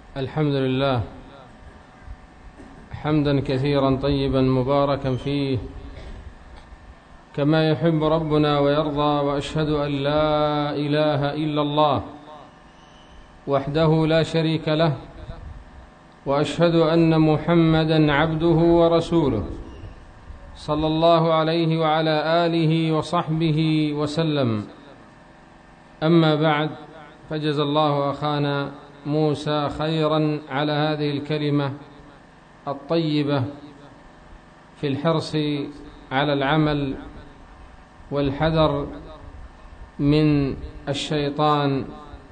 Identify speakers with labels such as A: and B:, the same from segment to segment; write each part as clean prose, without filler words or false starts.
A: الحمد لله حمدا كثيرا طيبا مباركا فيه كما يحب ربنا ويرضى، وأشهد أن لا إله إلا الله وحده لا شريك له، وأشهد أن محمدا عبده ورسوله صلى الله عليه وعلى آله وصحبه وسلم. أما بعد، فجزى الله أخانا موسى خيرا على هذه الكلمة الطيبة في الحرص على العمل والحذر من الشيطان،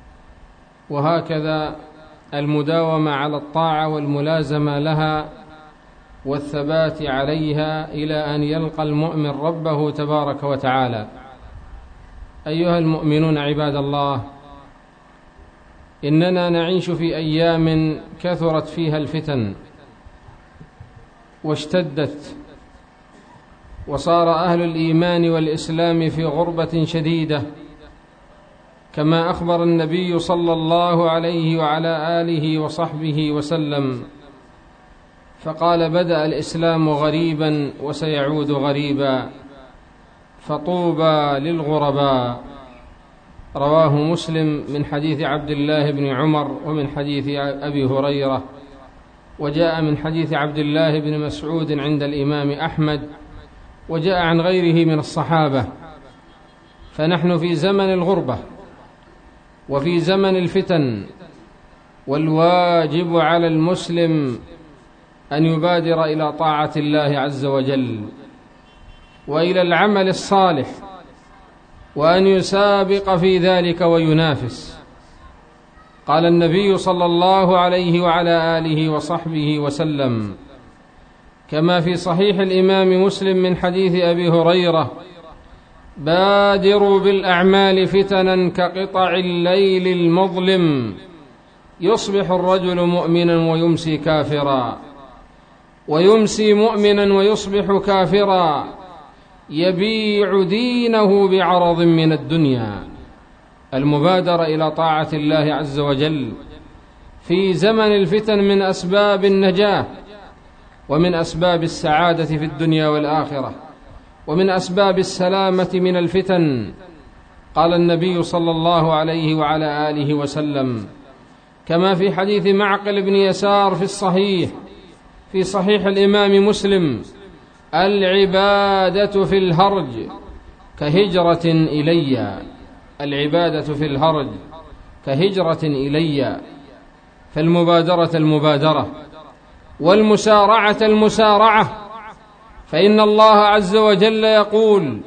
A: وهكذا المداومة على الطاعة والملازمة لها والثبات عليها إلى أن يلقى المؤمن ربه تبارك وتعالى. أيها المؤمنون عباد الله، إننا نعيش في أيام كثرت فيها الفتن واشتدت، وصار أهل الإيمان والإسلام في غربة شديدة، كما أخبر النبي صلى الله عليه وعلى آله وصحبه وسلم، فقال: بدأ الإسلام غريبا وسيعود غريبا، فطوبى للغرباء. رواه مسلم من حديث عبد الله بن عمر ومن حديث أبي هريرة، وجاء من حديث عبد الله بن مسعود عند الإمام أحمد، وجاء عن غيره من الصحابة. فنحن في زمن الغربة وفي زمن الفتن، والواجب على المسلم أن يبادر إلى طاعة الله عز وجل وإلى العمل الصالح، وأن يسابق في ذلك وينافس. قال النبي صلى الله عليه وعلى آله وصحبه وسلم كما في صحيح الإمام مسلم من حديث أبي هريرة: بادروا بالأعمال فتنا كقطع الليل المظلم، يصبح الرجل مؤمنا ويمسي كافرا، ويمسي مؤمنا ويصبح كافرا، يبيع دينه بعرض من الدنيا. المبادرة إلى طاعة الله عز وجل في زمن الفتن من أسباب النجاة، ومن أسباب السعادة في الدنيا والآخرة، ومن أسباب السلامة من الفتن. قال النبي صلى الله عليه وعلى آله وسلم كما في حديث معقل بن يسار في صحيح الإمام مسلم: العبادة في الهرج كهجرة إلي. العبادة في الهرج كهجرة إلي. فالمبادرة المبادرة، والمسارعة المسارعة، فإن الله عز وجل يقول: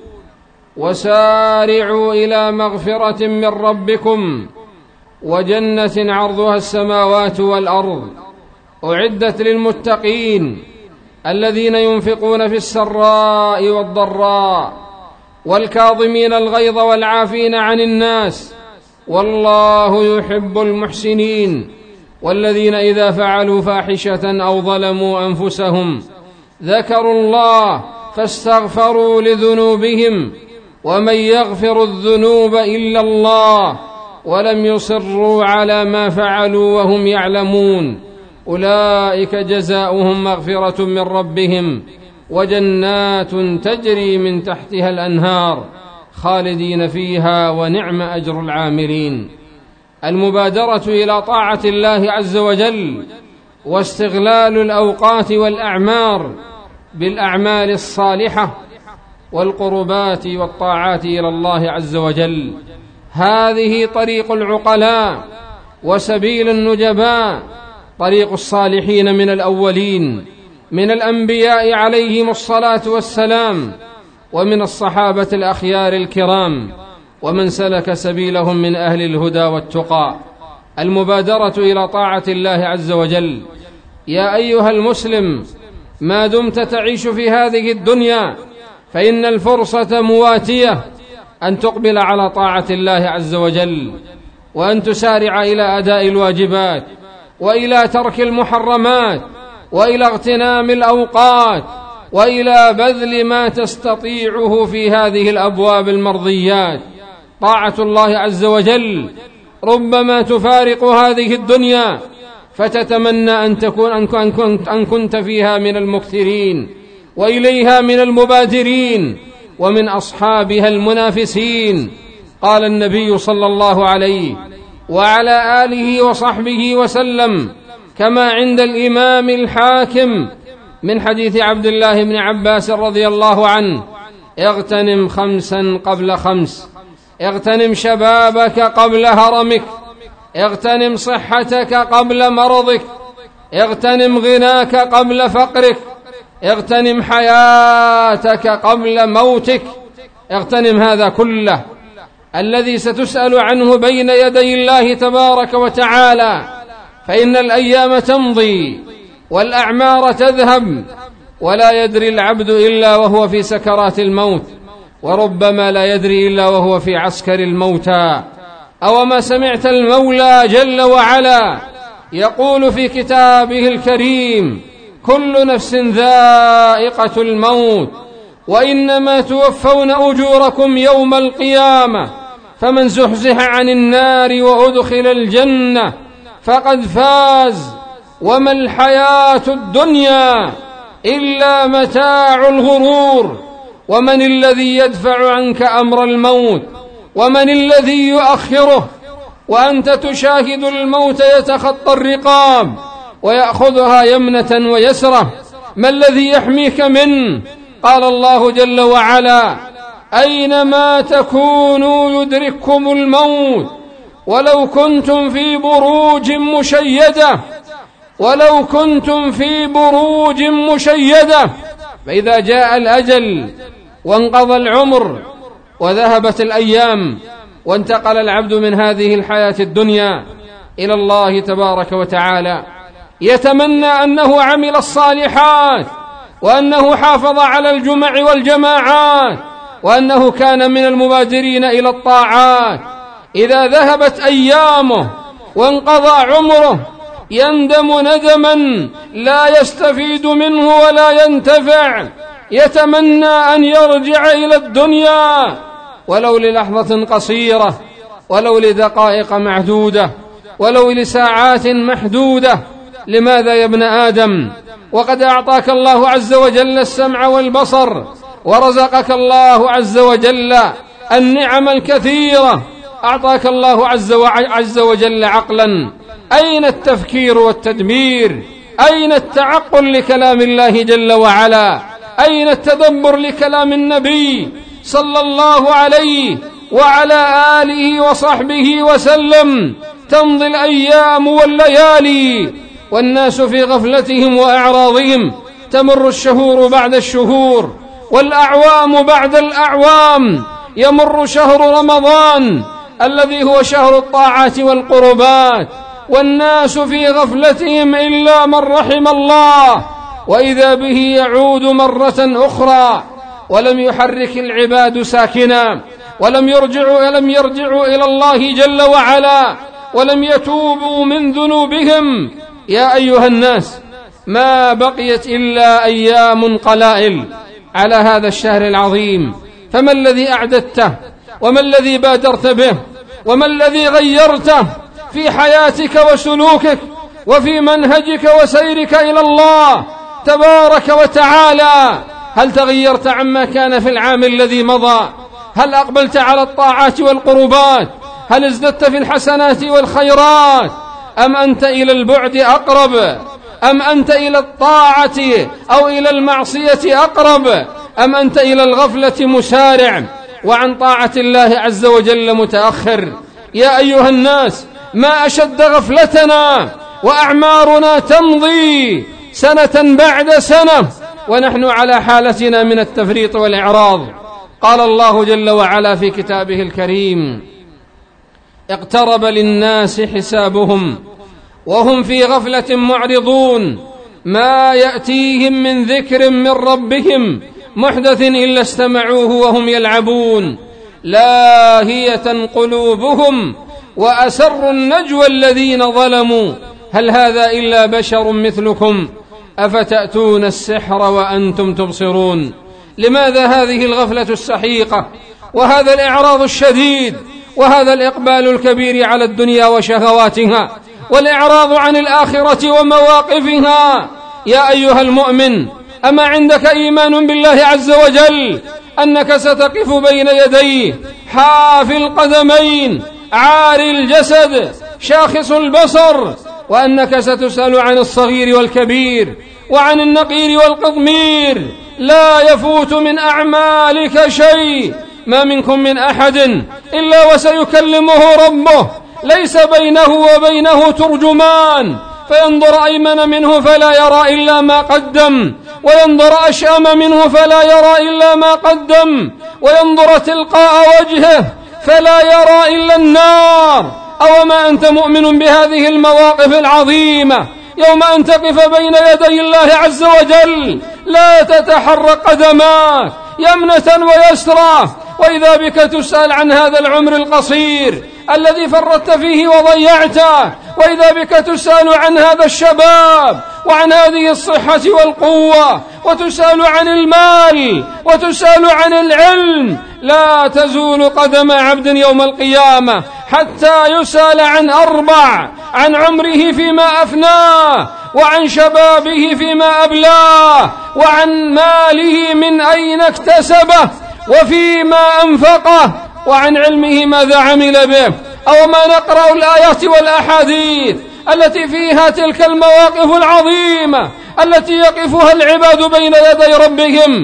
A: وسارعوا إلى مغفرة من ربكم وجنة عرضها السماوات والأرض أعدت للمتقين الذين ينفقون في السراء والضراء والكاظمين الغيظ والعافين عن الناس والله يحب المحسنين، والذين إذا فعلوا فاحشة أو ظلموا أنفسهم ذكروا الله فاستغفروا لذنوبهم ومن يغفر الذنوب إلا الله ولم يصروا على ما فعلوا وهم يعلمون أولئك جزاؤهم مغفرة من ربهم وجنات تجري من تحتها الأنهار خالدين فيها ونعم أجر العاملين. المبادرة إلى طاعة الله عز وجل واستغلال الأوقات والأعمار بالأعمال الصالحة والقربات والطاعات إلى الله عز وجل، هذه طريق العقلاء وسبيل النجباء، طريق الصالحين من الأولين من الأنبياء عليهم الصلاة والسلام، ومن الصحابة الأخيار الكرام، ومن سلك سبيلهم من أهل الهدى والتقى. المبادرة إلى طاعة الله عز وجل. يا أيها المسلم، ما دمت تعيش في هذه الدنيا فإن الفرصة مواتية أن تقبل على طاعة الله عز وجل، وأن تسارع إلى أداء الواجبات، وإلى ترك المحرمات، وإلى اغتنام الأوقات، وإلى بذل ما تستطيعه في هذه الأبواب المرضيات. طاعة الله عز وجل ربما تفارق هذه الدنيا فتتمنى أن كنت فيها من المكثرين وإليها من المبادرين ومن أصحابها المنافسين. قال النبي صلى الله عليه وعلى آله وصحبه وسلم كما عند الإمام الحاكم من حديث عبد الله بن عباس رضي الله عنه: اغتنم 5 قبل 5، اغتنم شبابك قبل هرمك، اغتنم صحتك قبل مرضك، اغتنم غناك قبل فقرك، اغتنم حياتك قبل موتك. اغتنم هذا كله الذي ستسأل عنه بين يدي الله تبارك وتعالى، فإن الأيام تمضي والأعمار تذهب، ولا يدري العبد إلا وهو في سكرات الموت، وربما لا يدري إلا وهو في عسكر الموتى. أوما سمعت المولى جل وعلا يقول في كتابه الكريم: كل نفس ذائقة الموت وإنما توفون أجوركم يوم القيامة، فمن زحزح عن النار وأدخل الجنة فقد فاز، وما الحياة الدنيا إلا متاع الغرور. ومن الذي يدفع عنك أمر الموت؟ ومن الذي يؤخره وأنت تشاهد الموت يتخطى الرقاب ويأخذها يمنة ويسرة؟ ما الذي يحميك منه؟ قال الله جل وعلا: أينما تكونوا يدرككم الموت ولو كنتم في بروج مشيدة، ولو كنتم في بروج مشيدة. فإذا جاء الأجل وانقضى العمر وذهبت الأيام وانتقل العبد من هذه الحياة الدنيا إلى الله تبارك وتعالى، يتمنى أنه عمل الصالحات، وأنه حافظ على الجمع والجماعات، وأنه كان من المبادرين إلى الطاعات. إذا ذهبت أيامه وانقضى عمره يندم ندما لا يستفيد منه ولا ينتفع، يتمنى أن يرجع إلى الدنيا ولو للحظة قصيرة، ولو لدقائق معدودة، ولو لساعات محدودة. لماذا يا ابن آدم وقد أعطاك الله عز وجل السمع والبصر، ورزقك الله عز وجل النعم الكثيرة، أعطاك الله عز وجل عقلا؟ أين التفكير والتدبير؟ أين التعقل لكلام الله جل وعلا؟ أين التدبر لكلام النبي صلى الله عليه وعلى آله وصحبه وسلم؟ تمضي الأيام والليالي والناس في غفلتهم وأعراضهم، تمر الشهور بعد الشهور والأعوام بعد الأعوام، يمر شهر رمضان الذي هو شهر الطاعات والقربات، والناس في غفلتهم إلا من رحم الله، وإذا به يعود مرة أخرى، ولم يحرك العباد ساكنا، ولم يرجعوا إلى الله جل وعلا، ولم يتوبوا من ذنوبهم. يا أيها الناس، ما بقيت إلا أيام قلائل على هذا الشهر العظيم، فما الذي أعددته؟ وما الذي بادرت به؟ وما الذي غيرته في حياتك وسلوكك وفي منهجك وسيرك إلى الله تبارك وتعالى؟ هل تغيرت عما كان في العام الذي مضى؟ هل أقبلت على الطاعات والقربات؟ هل ازددت في الحسنات والخيرات؟ أم أنت إلى البعد أقرب؟ أم أنت إلى الطاعة أو إلى المعصية أقرب؟ أم أنت إلى الغفلة مسارع وعن طاعة الله عز وجل متأخر؟ يا أيها الناس، ما أشد غفلتنا وأعمارنا تمضي سنة بعد سنة ونحن على حالتنا من التفريط والإعراض. قال الله جل وعلا في كتابه الكريم: اقترب للناس حسابهم وهم في غفلة معرضون، ما يأتيهم من ذكر من ربهم محدث إلا استمعوه وهم يلعبون، لاهية قلوبهم وأسروا النجوى الذين ظلموا هل هذا إلا بشر مثلكم أفتأتون السحر وأنتم تبصرون. لماذا هذه الغفلة السحيقة وهذا الإعراض الشديد وهذا الإقبال الكبير على الدنيا وشهواتها والإعراض عن الآخرة ومواقفها. يا أيها المؤمن، أما عندك إيمان بالله عز وجل أنك ستقف بين يديه حافي القدمين عاري الجسد شاخص البصر، وأنك ستسأل عن الصغير والكبير وعن النقير والقطمير، لا يفوت من أعمالك شيء، ما منكم من أحد إلا وسيكلمه ربه، ليس بينه وبينه ترجمان، فينظر أيمن منه فلا يرى إلا ما قدم، وينظر أشأم منه فلا يرى إلا ما قدم، وينظر تلقاء وجهه فلا يرى إلا النار. أوما أنت مؤمن بهذه المواقف العظيمة يوم أن تقف بين يدي الله عز وجل لا تتحرك قدماك يمنة ويسرى، وإذا بك تسأل عن هذا العمر القصير الذي فرطت فيه وضيعته، وإذا بك تسأل عن هذا الشباب وعن هذه الصحة والقوة، وتسأل عن المال وتسأل عن العلم. لا تزول قدم عبد يوم القيامة حتى يسأل عن أربع: عن عمره فيما أفناه، وعن شبابه فيما أبلاه، وعن ماله من أين اكتسبه وفيما أنفقه، وعن علمه ماذا عمل به. أو ما نقرأ الآيات والأحاديث التي فيها تلك المواقف العظيمة التي يقفها العباد بين يدي ربهم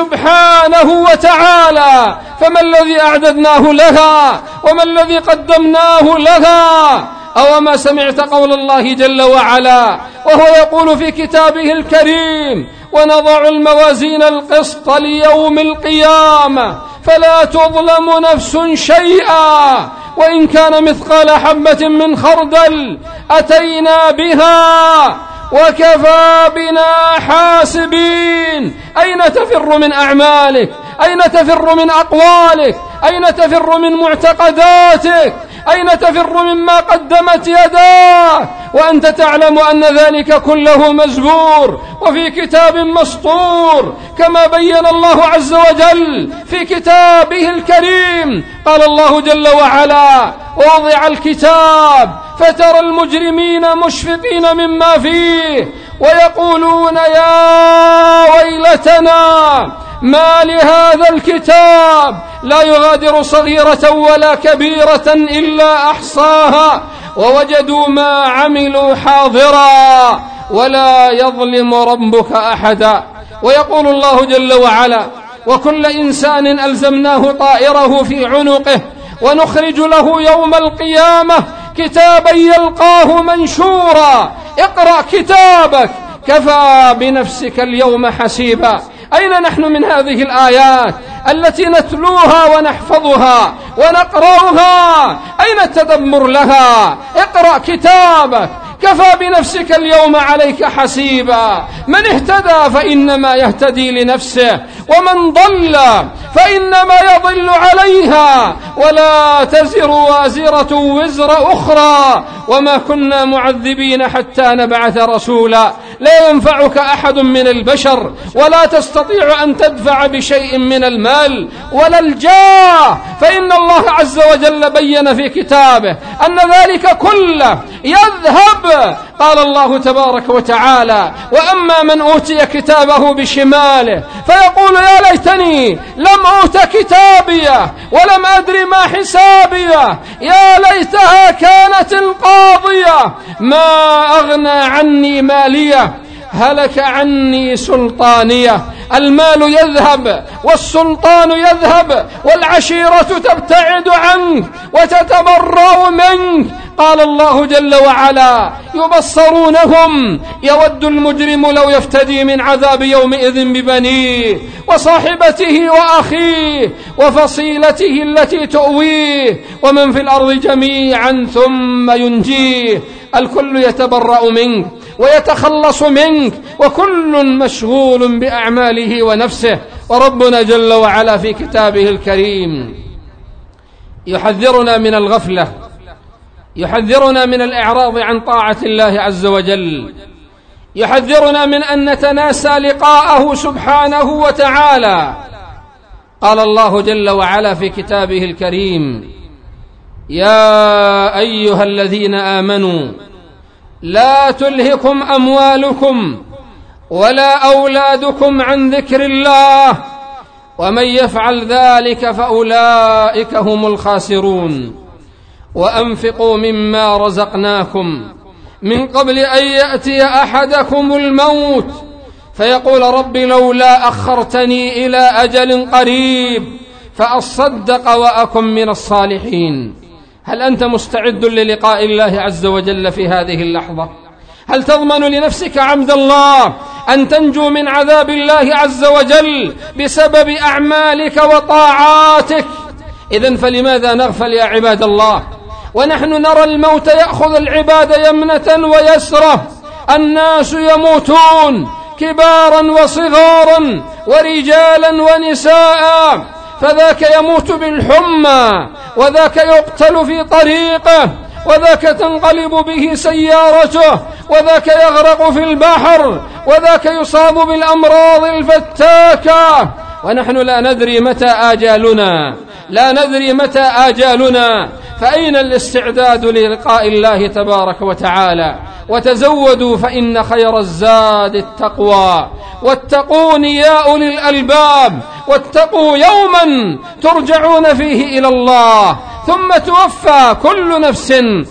A: سبحانه وتعالى، فما الذي أعددناه لها وما الذي قدمناه لها؟ أو ما سمعت قول الله جل وعلا وهو يقول في كتابه الكريم: ونضع الموازين القسط ليوم القيامة فلا تظلم نفس شيئا وإن كان مثقال حبة من خردل أتينا بها وكفى بنا حاسبين. أين تفر من أعمالك؟ أين تفر من أقوالك؟ أين تفر من معتقداتك؟ أين تفر مما قدمت يداك وأنت تعلم أن ذلك كله مزبور وفي كتاب مسطور، كما بين الله عز وجل في كتابه الكريم. قال الله جل وعلا: ووضع الكتاب فترى المجرمين مشفقين مما فيه ويقولون يا ويلتنا ما لهذا الكتاب لا يغادر صغيرة ولا كبيرة إلا أحصاها ووجدوا ما عملوا حاضرا ولا يظلم ربك أحدا. ويقول الله جل وعلا: وكل إنسان ألزمناه طائره في عنقه ونخرج له يوم القيامة كتابا يلقاه منشورا اقرأ كتابك كفى بنفسك اليوم حسيبا. أين نحن من هذه الآيات التي نتلوها ونحفظها ونقرأها؟ أين التدبر لها؟ اقرأ كتابك كفى بنفسك اليوم عليك حسيبا. من اهتدى فإنما يهتدي لنفسه ومن ضل فإنما يضل عليها ولا تزر وازرة وزر أخرى وما كنا معذبين حتى نبعث رسولا. لا ينفعك أحد من البشر ولا تستطيع أن تدفع بشيء من المال ولا الجاه، فإن الله عز وجل بين في كتابه أن ذلك كله يذهب. قال الله تبارك وتعالى: وأما من أوتي كتابه بشماله فيقول يا ليتني لم أوت كتابيه ولم أدر ما حسابيه يا ليتها كانت القاضية ما أغنى عني ماليه هلك عني سلطانيه. المال يذهب والسلطان يذهب والعشيرة تبتعد عنك وتتبرأ منك. قال الله جل وعلا: يبصرونهم يود المجرم لو يفتدي من عذاب يومئذ ببنيه وصاحبته وأخيه وفصيلته التي تؤويه ومن في الأرض جميعا ثم ينجيه. الكل يتبرأ منك ويتخلص منك وكل مشغول بأعماله ونفسه. وربنا جل وعلا في كتابه الكريم يحذرنا من الغفلة، يحذرنا من الإعراض عن طاعة الله عز وجل، يحذرنا من أن نتناسى لقاءه سبحانه وتعالى. قال الله جل وعلا في كتابه الكريم: يا أيها الذين آمنوا لا تلهكم أموالكم ولا أولادكم عن ذكر الله ومن يفعل ذلك فأولئك هم الخاسرون. وأنفقوا مما رزقناكم من قبل أن يأتي أحدكم الموت فيقول رب لولا أخرتني إلى أجل قريب فأصدق وأكن من الصالحين. هل أنت مستعد للقاء الله عز وجل في هذه اللحظة؟ هل تضمن لنفسك عبد الله أن تنجو من عذاب الله عز وجل بسبب أعمالك وطاعاتك؟ إذن فلماذا نغفل يا عباد الله ونحن نرى الموت يأخذ العباد يمنة ويسرة؟ الناس يموتون كبارا وصغارا ورجالا ونساء، فذاك يموت بالحمى، وذاك يقتل في طريقه، وذاك تنقلب به سيارته، وذاك يغرق في البحر، وذاك يصاب بالأمراض الفتاكة، ونحن لا ندري متى آجالنا، لا ندري متى آجالنا. فأين الاستعداد للقاء الله تبارك وتعالى؟ وتزودوا فإن خير الزاد التقوى، واتقون يا أولي الألباب، واتقوا يوما ترجعون فيه إلى الله ثم توفى كل نفس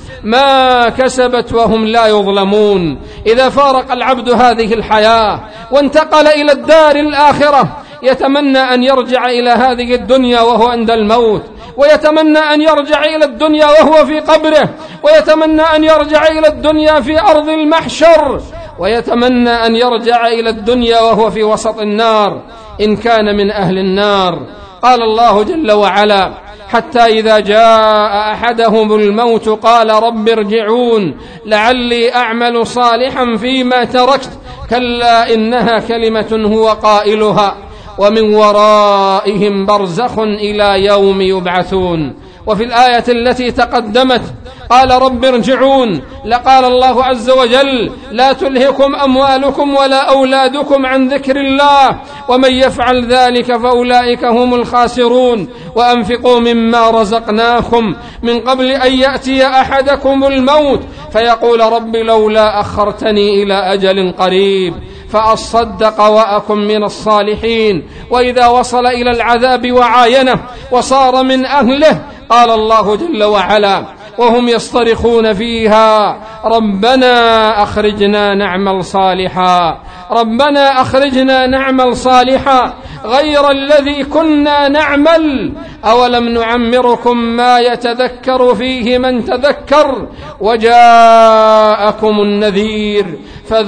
A: ما كسبت وهم لا يظلمون. إذا فارق العبد هذه الحياة وانتقل إلى الدار الآخرة يتمنى أن يرجع إلى هذه الدنيا وهو عند الموت، ويتمنى أن يرجع إلى الدنيا وهو في قبره، ويتمنى أن يرجع إلى الدنيا في أرض المحشر، ويتمنى أن يرجع إلى الدنيا وهو في وسط النار إن كان من أهل النار. قال الله جل وعلا: حتى إذا جاء أحدهم الموت قال رب ارجعون لعلي أعمل صالحا فيما تركت كلا إنها كلمة هو قائلها ومن ورائهم برزخ إلى يوم يبعثون. وفي الآية التي تقدمت قال رب ارجعون، لقال الله عز وجل: لا تلهكم أموالكم ولا أولادكم عن ذكر الله ومن يفعل ذلك فأولئك هم الخاسرون. وأنفقوا مما رزقناكم من قبل أن يأتي أحدكم الموت فيقول رب لولا أخرتني إلى أجل قريب فأصدق وأكن من الصالحين. وإذا وصل إلى العذاب وعاينه وصار من أهله قال الله جل وعلا وهم يصطرخون فيها: ربنا أخرجنا نعمل صالحا، ربنا أخرجنا نعمل صالحا غير الذي كنا نعمل أولم نعمركم ما يتذكر فيه من تذكر وجاءكم النذير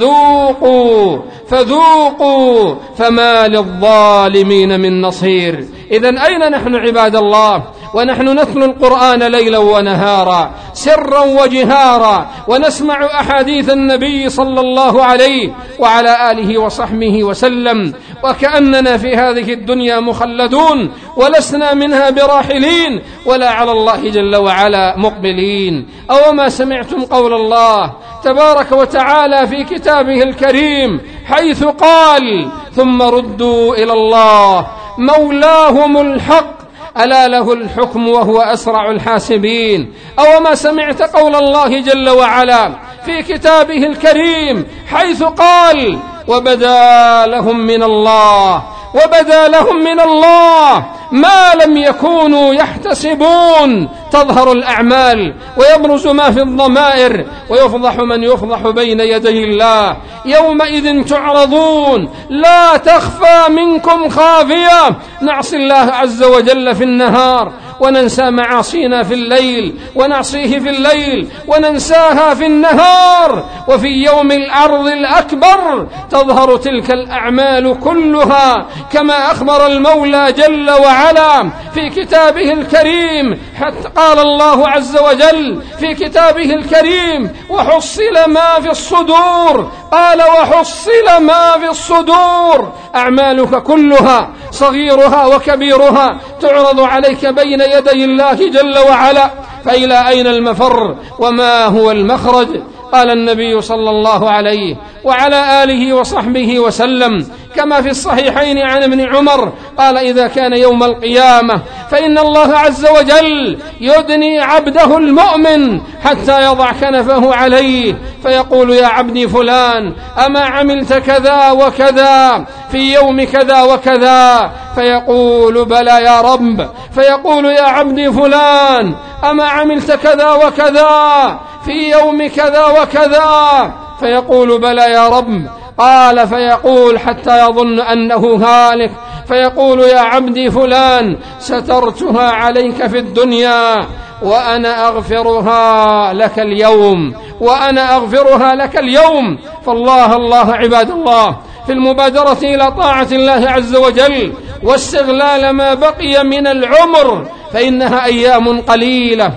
A: فذوقوا فما للظالمين من نصير. إذن أين نحن عباد الله ونحن نتلو القرآن ليلا ونهارا سرا وجهارا ونسمع أحاديث النبي صلى الله عليه وعلى آله وصحبه وسلم وكأننا في هذه الدنيا مخلدون ولسنا منها براحلين ولا على الله جل وعلا مقبلين؟ أو ما سمعتم قول الله تبارك وتعالى في كتابه الكريم حيث قال: ثم ردوا إلى الله مولاهم الحق ألا له الحكم وهو أسرع الحاسبين. أو ما سمعت قول الله جل وعلا في كتابه الكريم حيث قال: وبدا لهم من الله ما لم يكونوا يحتسبون. تظهر الأعمال ويبرز ما في الضمائر ويفضح من يفضح بين يدي الله. يومئذ تعرضون لا تخفى منكم خافية. نعصي الله عز وجل في النهار وننسى معاصينا في الليل، ونعصيه في الليل وننساها في النهار، وفي يوم العرض الأكبر تظهر تلك الأعمال كلها كما أخبر المولى جل وعلا في كتابه الكريم. حتى قال الله عز وجل في كتابه الكريم: وحصل ما في الصدور. قال: وحصل ما في الصدور. أعمالك كلها صغيرها وكبيرها تعرض عليك بين يدي الله جل وعلا، فإلى أين المفر وما هو المخرج؟ قال النبي صلى الله عليه وعلى آله وصحبه وسلم: كما في الصحيحين عن ابن عمر قال: إذا كان يوم القيامة فإن الله عز وجل يدني عبده المؤمن حتى يضع كنفه عليه فيقول: يا عبدي فلان، أما عملت كذا وكذا في يوم كذا وكذا؟ فيقول: بلى يا رب. فيقول: يا عبدي فلان، أما عملت كذا وكذا في يوم كذا وكذا؟ فيقول: بلى يا رب. قال: فيقول حتى يظن أنه هالك فيقول: يا عبدي فلان، سترتها عليك في الدنيا وأنا أغفرها لك اليوم، وأنا أغفرها لك اليوم. فالله الله عباد الله في المبادرة إلى طاعة الله عز وجل واستغلال ما بقي من العمر، فإنها أيام قليلة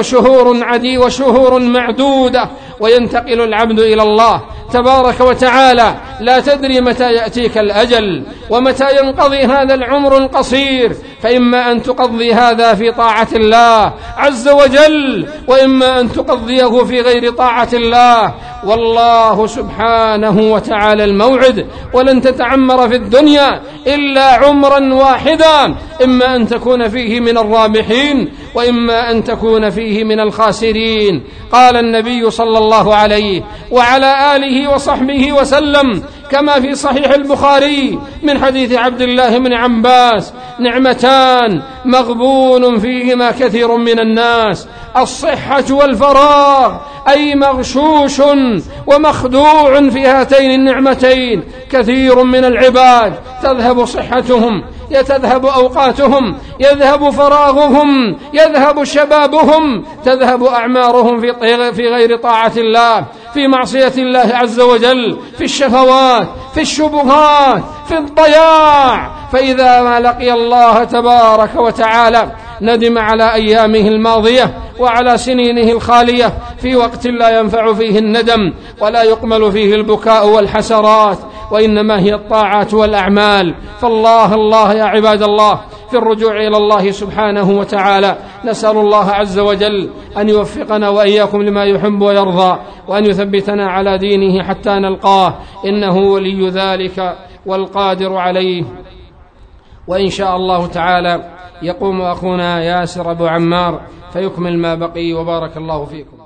A: وشهور معدودة، وينتقل العبد إلى الله تبارك وتعالى. لا تدري متى يأتيك الأجل ومتى ينقضي هذا العمر القصير، فإما أن تقضي هذا في طاعة الله عز وجل، وإما أن تقضيه في غير طاعة الله. والله سبحانه وتعالى الموعد، ولن تتعمر في الدنيا إلا عمرا واحدا، إما أن تكون فيه من الرابحين وإما أن تكون فيه من الخاسرين. قال النبي صلى الله عليه وعلى آله وصحبه وسلم كما في صحيح البخاري من حديث عبد الله بن عباس: نعمتان مغبون فيهما كثير من الناس، الصحة والفراغ، أي مغشوش ومخدوع في هاتين النعمتين كثير من العباد، تذهب صحتهم، تذهب أوقاتهم، يذهب فراغهم، يذهب شبابهم، تذهب أعمارهم في غير طاعة الله، في معصية الله عز وجل، في الشهوات، في الشبهات، في الضياع. فإذا ما لقي الله تبارك وتعالى ندم على أيامه الماضية وعلى سنينه الخالية في وقت لا ينفع فيه الندم ولا يقبل فيه البكاء والحسرات، وإنما هي الطاعات والأعمال. فالله الله يا عباد الله في الرجوع إلى الله سبحانه وتعالى. نسأل الله عز وجل أن يوفقنا وإياكم لما يحب ويرضى، وأن يثبتنا على دينه حتى نلقاه، إنه ولي ذلك والقادر عليه. وإن شاء الله تعالى يقوم أخونا ياسر أبو عمار فيكمل ما بقي، وبارك الله فيكم.